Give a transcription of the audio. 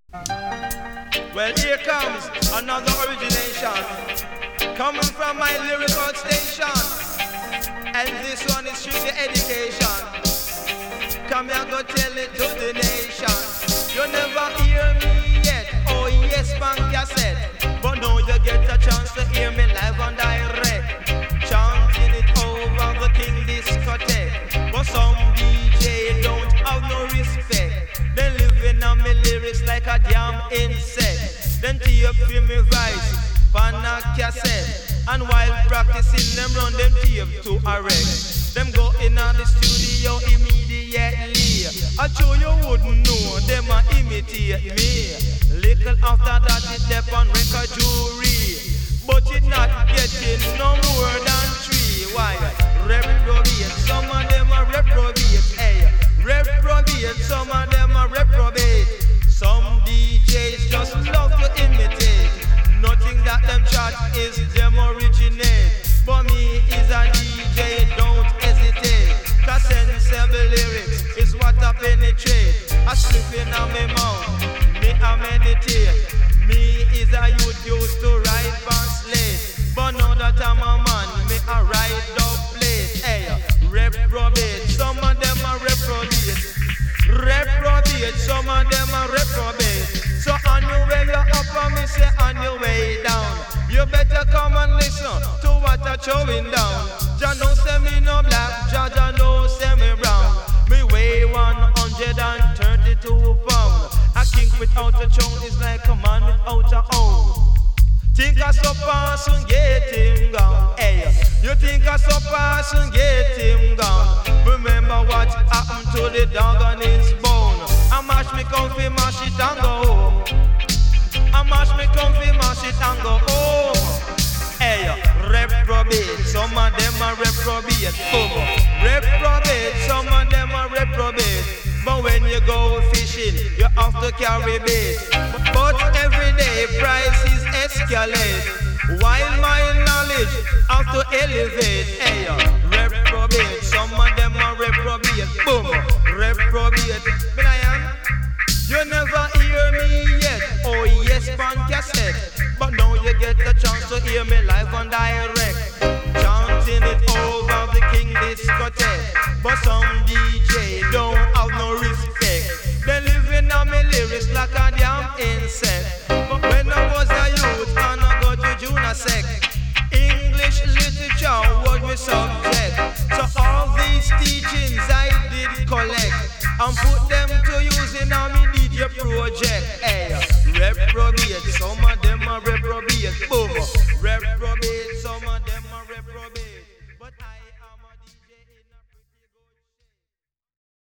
Well, here comes another origination coming from my lyrical station, and this one is strictly education. Come here, go tell it to the nation. You never hear me yet, oh yes, man, cassette. But now you get a chance to hear me live and direct, chanting it over the King discotheque. But some DJ don't have no respect. They living on me lyrics like a damn insect. Then tape for me voice, pan a cassette, and while practicing them run them tape to a wreck. Them go in on the studio immediately. I sure you wouldn't know them a imitate me. Little after that it left on record jury, but it not getting no more than 3. Why? Reprobate, some of them are reprobate. Hey, reprobate, some of them are reprobate. Some DJs just love to imitate. Nothing that them chat is them originate. For me is a DJ, don't hesitate. Cause sensible lyrics is what I penetrate. I slip in on my mouth, me I meditate. Me is a youth used to ride past late, but now that I'm a man, me I ride up plate. Hey, reprobate, some of them are reprobate. Reprobate, some of them are reprobate. So on your way you're up and me say on your way down, you better come and listen to what I'm showing down. Jah no say me no black, Jah no say me brown. Me weigh 132 pounds. A king without a throne is like a man without a own. Think I so pass and get him gone. Hey, you think I so pass and get him gone. Remember what happened to the dog on his bone. I mash me comfy, mash it and go home. I mash me comfy, mash it and go home. Hey, reprobate, some of them are reprobate. Boom. Reprobate, some of them are reprobate. But when you go fishing, you have to carry bait. But every day prices escalate, while my knowledge have to elevate. Hey, reprobate, some of them are reprobate. Boom, reprobate. Brian, you never hear me yet. Oh yes, pan cassette. But now you get the chance to hear me live and direct, chanting it over the King discotheque. But some DJ don't have no respect. They living on me lyrics like a damn insect. But when I was a youth and I got to junior sec, English literature was my subject. So all these teachings I did collect and put them to use in on me DJ project.